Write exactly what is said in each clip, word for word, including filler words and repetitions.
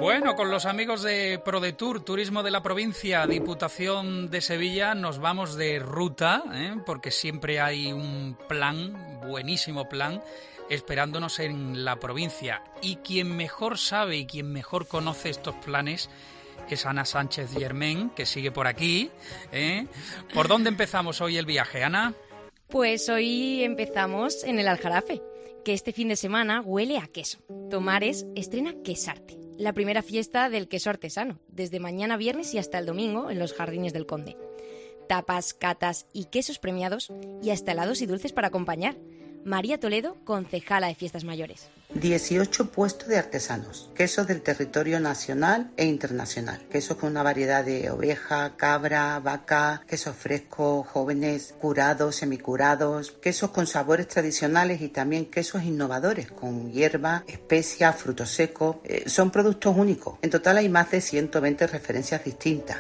Bueno, con los amigos de ProDetour, Turismo de la Provincia, Diputación de Sevilla, nos vamos de ruta, ¿eh? Porque siempre hay un plan, buenísimo plan, esperándonos en la provincia. Y quien mejor sabe y quien mejor conoce estos planes es Ana Sánchez Germén, que sigue por aquí, ¿eh? ¿Por dónde empezamos hoy el viaje, Ana? Pues hoy empezamos en el Aljarafe, que este fin de semana huele a queso. Tomares estrena Quesarte, la primera fiesta del queso artesano, desde mañana viernes y hasta el domingo en los Jardines del Conde. Tapas, catas y quesos premiados y hasta helados y dulces para acompañar. María Toledo, concejala de Fiestas Mayores. dieciocho puestos de artesanos, quesos del territorio nacional e internacional, quesos con una variedad de oveja, cabra, vaca, quesos frescos, jóvenes, curados, semicurados, quesos con sabores tradicionales y también quesos innovadores, con hierba, especias, frutos secos. Eh, son productos únicos. En total hay más de ciento veinte referencias distintas.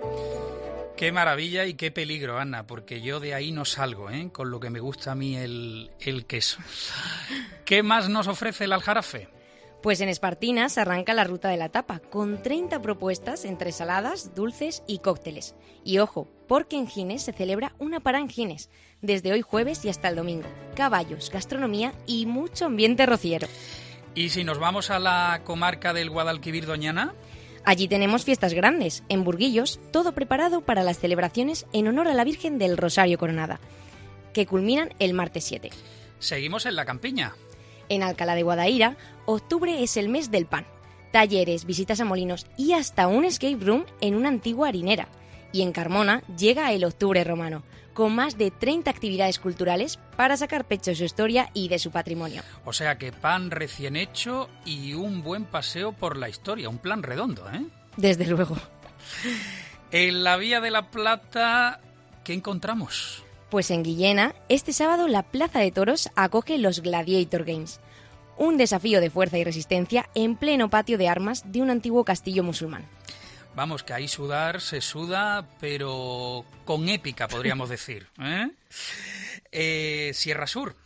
Qué maravilla y qué peligro, Ana, porque yo de ahí no salgo, ¿eh? Con lo que me gusta a mí el, el queso. ¿Qué más nos ofrece el Aljarafe? Pues en Espartinas arranca la ruta de la tapa, con treinta propuestas entre saladas, dulces y cócteles. Y ojo, porque en Gines se celebra una parada en Gines, desde hoy jueves y hasta el domingo. Caballos, gastronomía y mucho ambiente rociero. ¿Y si nos vamos a la comarca del Guadalquivir, Doñana? Allí tenemos fiestas grandes, en Burguillos, todo preparado para las celebraciones en honor a la Virgen del Rosario Coronada, que culminan el martes siete. Seguimos en la campiña. En Alcalá de Guadaira, octubre es el mes del pan. Talleres, visitas a molinos y hasta un escape room en una antigua harinera. Y en Carmona llega el octubre romano, con más de treinta actividades culturales para sacar pecho de su historia y de su patrimonio. O sea que pan recién hecho y un buen paseo por la historia, un plan redondo, ¿eh? Desde luego. En la Vía de la Plata, ¿qué encontramos? Pues en Guillena, este sábado la Plaza de Toros acoge los Gladiator Games, un desafío de fuerza y resistencia en pleno patio de armas de un antiguo castillo musulmán. Vamos, que ahí sudar se suda, pero con épica, podríamos decir. ¿eh? Eh, Sierra Sur.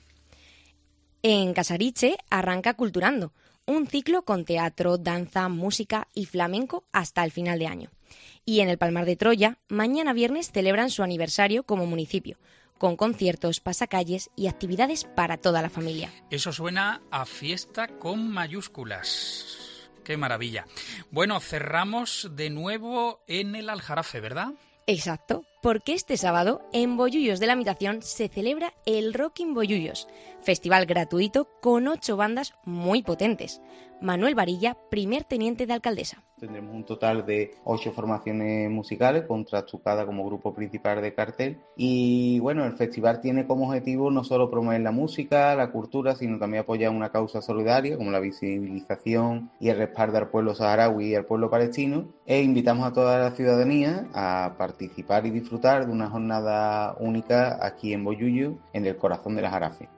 En Casariche arranca Culturando, un ciclo con teatro, danza, música y flamenco hasta el final de año. Y en el Palmar de Troya, mañana viernes celebran su aniversario como municipio, con conciertos, pasacalles y actividades para toda la familia. Eso suena a fiesta con mayúsculas. ¡Qué maravilla! Bueno, cerramos de nuevo en el Aljarafe, ¿verdad? Exacto, porque este sábado en Bollullos de la Mitación se celebra el Rockin' Bollullos, festival gratuito con ocho bandas muy potentes. Manuel Varilla, primer teniente de alcaldesa. Tendremos un total de ocho formaciones musicales, con Trastucada como grupo principal de cartel. Y bueno, el festival tiene como objetivo no solo promover la música, la cultura, sino también apoyar una causa solidaria como la visibilización y el respaldo al pueblo saharaui y al pueblo palestino. E invitamos a toda la ciudadanía a participar y disfrutar de una jornada única aquí en Bollullos, en el corazón del Aljarafe.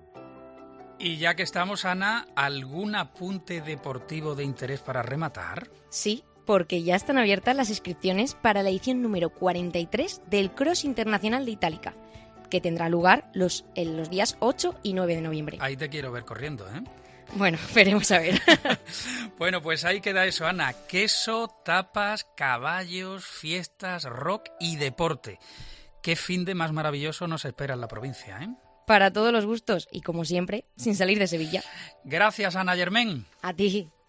Y ya que estamos, Ana, ¿algún apunte deportivo de interés para rematar? Sí, porque ya están abiertas las inscripciones para la edición número cuarenta y tres del Cross Internacional de Itálica, que tendrá lugar los, en los días ocho y nueve de noviembre. Ahí te quiero ver corriendo, ¿eh? Bueno, veremos a ver. Bueno, pues ahí queda eso, Ana. Queso, tapas, caballos, fiestas, rock y deporte. Qué fin de más maravilloso nos espera en la provincia, ¿eh? Para todos los gustos y, como siempre, sin salir de Sevilla. Gracias, Ana Germén. A ti.